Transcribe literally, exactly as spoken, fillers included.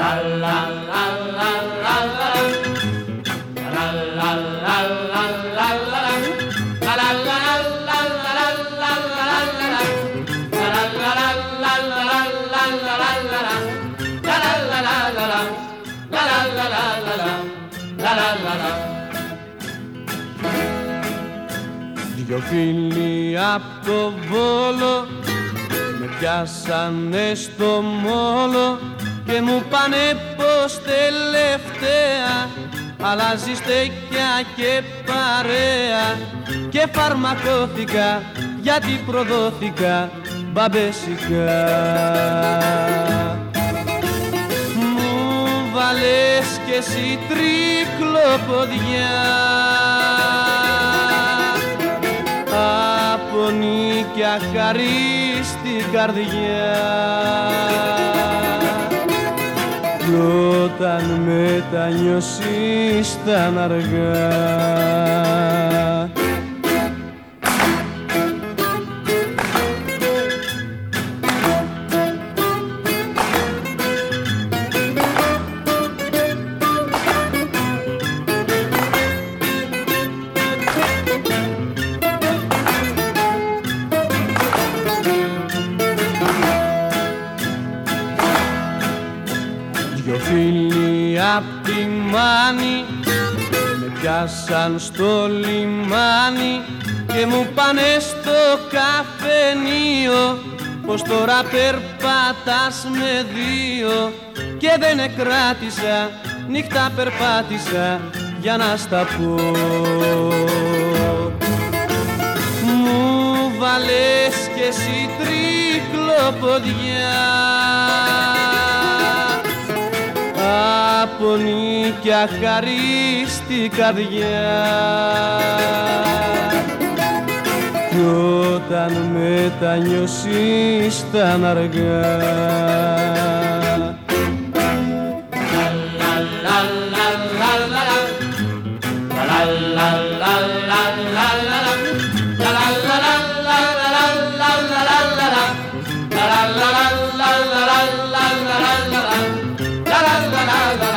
Δυο φίλοι απ' το Βόλο με πιάσανε στο μόλο και μου πάνε πως τελευταία αλλάζει στέκια και παρέα και φαρμακώθηκα γιατί προδόθηκα μπαμπέσικα. Μου βάλες κι εσύ τρικλοποδιά από νίκια χαρί στην καρδιά κι όταν μετανιώσεις ήταν αργά. Απ' τη Μάνη με πιάσαν στο λιμάνι και μου πάνε στο καφενείο πως τώρα περπατάς με δύο και δεν εκράτησα, νύχτα περπάτησα για να στα πω. Μου βάλες κι εσύ τρικλοποδιά από νίκια χαρί στην καρδιά κι όταν μετανιώσεις ήταν αργά. La la la la